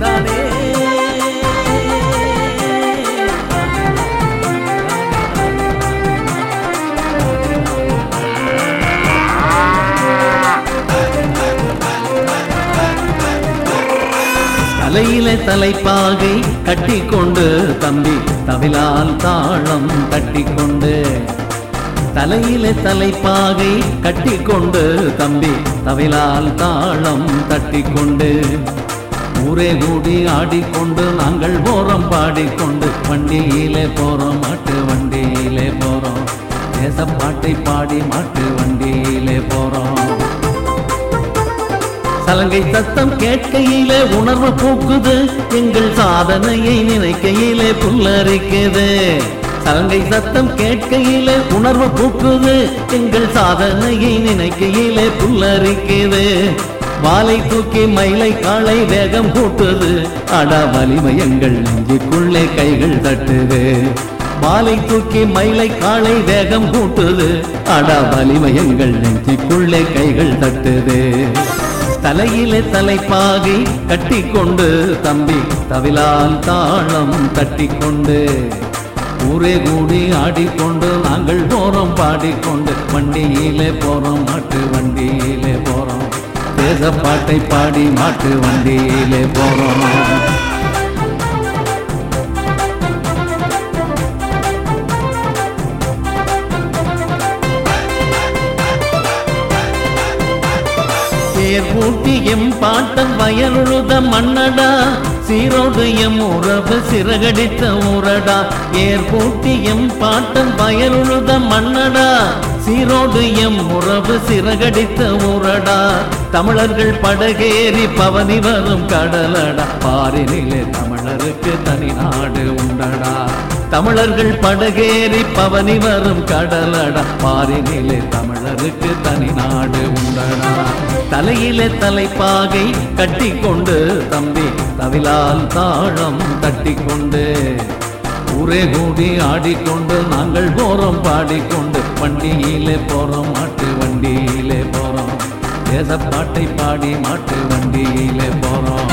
தானே தலையிலே தலைப்பாகை கட்டிக்கொண்டு தம்பி தவிலால் தாளம் தட்டிக்கொண்டு தலையிலே தலைப்பாகை கட்டிக்கொண்டு தம்பி தவிலால் தாளம் தட்டிக்கொண்டு ஊரே கூடி ஆடிக்கொண்டு நாங்கள் போறோம் பாடிக்கொண்டு வண்டியிலே போறோம் மாட்டு வண்டியிலே போறோம் தேசப்பாட்டை பாடி மாட்டு வண்டியிலே போறோம் சலங்கை சத்தம் கேட்கையிலே உணர்வு பூக்குது எங்கள் சாதனையை நினைக்கையிலே புல்லரிக்குது சலங்கை சத்தம் கேட்கையிலே உணர்வு பூக்குது எங்கள் சாதனையை நினைக்கையிலே புல்லரிக்குது வாலை தூக்கி மயிலை காளை வேகம் கூட்டுது அடா வலிமை எங்கள் நெஞ்சுக்குள்ளே கைகள் தட்டுது வாலை தூக்கி மயிலை காளை வேகம் கூட்டுது அடா வலிமை எங்கள் நெஞ்சுக்குள்ளே கைகள் தட்டுது தலையிலே தலைப்பாகை கட்டிக்கொண்டு தம்பி தவிலால் தாளம் தட்டிக்கொண்டு ஊரே கூடி ஆடிக்கொண்டு நாங்கள் போறோம் பாடிக்கொண்டு வண்டியிலே போறோம் மாட்டு வண்டியிலே போறோம் தேசப்பாட்டை பாடி மாட்டு வண்டியிலே போறோம் ஏர் பூட்டி எம் பாட்டன் வயலுழுத மன்னடா சீரோடு எம் உறவு சிறகடித்த ஊரடா ஏர் பூட்டி எம் பாட்டன் வயலுழுத மன்னடா சீரோடு எம் உறவு சிறகடித்த ஊரடா தமிழர்கள் படகேறி பவனி வரும் கடலடா பாரினிலே தமிழருக்கு தனி நாடு உண்டடா தமிழர்கள் படகேறி பவனி வரும் கடலடா பாரினிலே தமிழருக்கு தனி நாடு உண்டடா தலையிலே தலைப்பாகை கட்டிக்கொண்டு தம்பி தவிலால் தாளம் தட்டிக்கொண்டு ஊரே கூடி ஆடிக்கொண்டு நாங்கள் போறோம் பாடிக்கொண்டு வண்டியிலே போறோம் மாட்டு வண்டியிலே போறோம் தேசப்பாட்டை பாடி மாட்டு வண்டியிலே போறோம்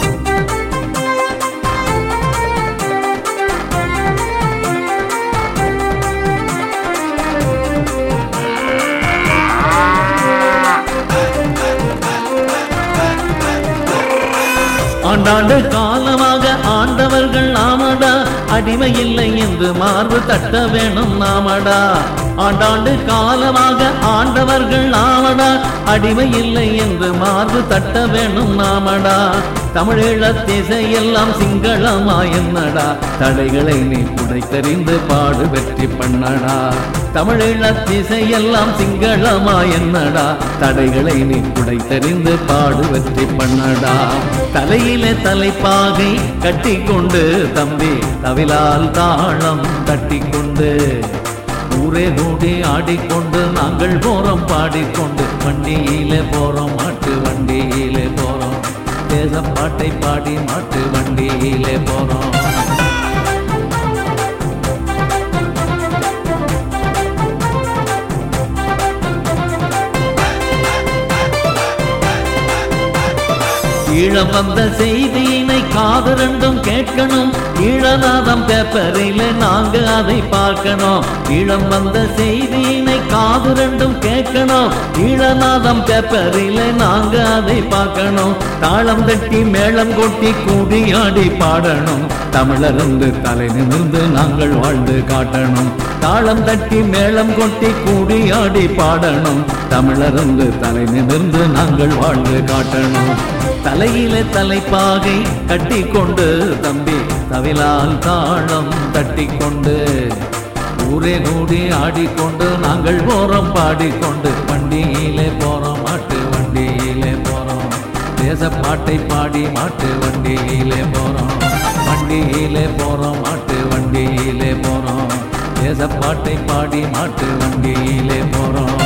ஆண்டாண்டு காலமாக ஆண்டவர்கள் நாமடா அடிமை இல்லை என்று மார்பு தட்ட வேணும் நாமடா ஆண்டாண்டு காலமாக ஆண்டவர்கள் நாமடா அடிமை இல்லை என்று மார்பு தட்ட வேணும் நாமடா தமிழீழ திசையெல்லாம் சிங்களமா என்னடா தடைகளை நீ புடைத்தறிந்து பாடு வெற்றி பண்ணடா தமிழீழ திசையெல்லாம் சிங்களமா என்னடா தடைகளை நீ புடைத்தறிந்து பாடு வெற்றி பண்ணடா தலையிலே தலைப்பாகை கட்டிக்கொண்டு தம்பி தவிலால் தாளம் தட்டிக்கொண்டு ஊரே கூடி ஆடிக்கொண்டு நாங்கள் போறோம் பாடிக்கொண்டு வண்டியிலே போறோம் மாட்டு வண்டியிலே போறோம் தேசப்பாட்டை பாடி மாட்டு வண்டியிலே போறோம் ஈழம் வந்த செய்தியினை காது ரெண்டும் கேட்கணும் ஈழநாதம் பேப்பரிலே நாங்க அதை பார்க்கணும் ஈழம் வந்த செய்தியினை காது ரெண்டும் கேட்கணும் ஈழநாதம் பேப்பரிலே நாங்க அதை பார்க்கணும் தாளம் தட்டி மேளம் கொட்டி கூடியாடி பாடணும் தமிழருந்து தலை நிமிர்ந்து நாங்கள் வாழ்ந்து காட்டணும் தாளம் தட்டி மேளம் கொட்டி கூடியாடி பாடணும் தமிழருந்து தலை நிமிர்ந்து நாங்கள் வாழ்ந்து காட்டணும் தலையிலே தலைப்பாகை கட்டிக்கொண்டு தம்பி தவிலால் தாளம் தட்டிக்கொண்டு ஊரே கூடி ஆடிக்கொண்டு நாங்கள் போறோம் பாடிக்கொண்டு வண்டியிலே போறோம் மாட்டு வண்டியிலே போறோம் தேசப்பாட்டை பாடி மாட்டு வண்டியிலே போறோம் வண்டியிலே போறோம் மாட்டு வண்டியிலே போறோம் தேசப்பாட்டை பாடி மாட்டு வண்டியிலே போறோம்